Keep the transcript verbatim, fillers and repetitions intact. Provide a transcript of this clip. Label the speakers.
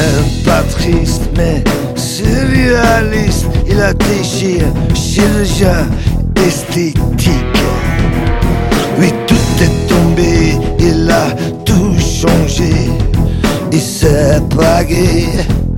Speaker 1: même pas triste, mais surréaliste. Il a déchiré, chirurgien esthétique. Oui, tout est tombé, il a tout changé. Il s'est bragué.